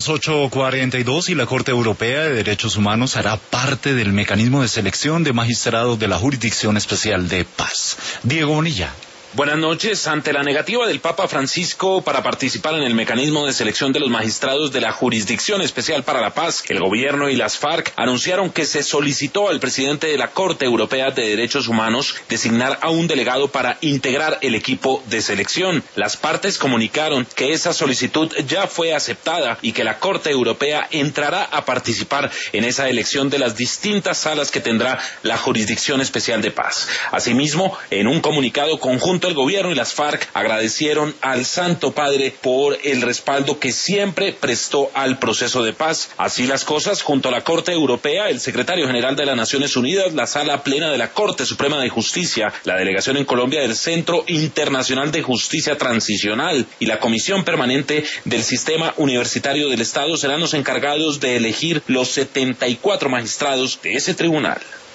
8:42 y la Corte Europea de Derechos Humanos hará parte del mecanismo de selección de magistrados de la Jurisdicción Especial de Paz. Diego Bonilla. Buenas noches. Ante la negativa del Papa Francisco para participar en el mecanismo de selección de los magistrados de la Jurisdicción Especial para la Paz, el gobierno y las FARC anunciaron que se solicitó al presidente de la Corte Europea de Derechos Humanos designar a un delegado para integrar el equipo de selección. Las partes comunicaron que esa solicitud ya fue aceptada y que la Corte Europea entrará a participar en esa elección de las distintas salas que tendrá la Jurisdicción Especial de Paz. Asimismo, en un comunicado conjunto, el gobierno y las FARC agradecieron al Santo Padre por el respaldo que siempre prestó al proceso de paz. Así las cosas, junto a la Corte Europea, el secretario general de las Naciones Unidas, la Sala Plena de la Corte Suprema de Justicia, la delegación en Colombia del Centro Internacional de Justicia Transicional y la Comisión Permanente del Sistema Universitario del Estado serán los encargados de elegir los 74 magistrados de ese tribunal.